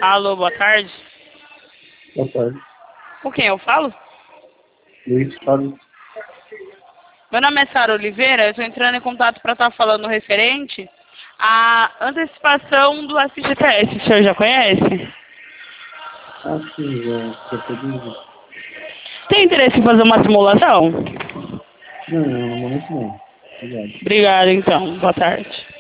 Alô, boa tarde. Boa tarde. Com quem eu falo? Luiz Carlos. Meu nome é Sara Oliveira, eu estou entrando em contato para estar falando referente à antecipação do FGTS. O senhor já conhece? Ah, sim, já percebi. Tem interesse em fazer uma simulação? Não, no momento não. Obrigado. Obrigada, então. Boa tarde.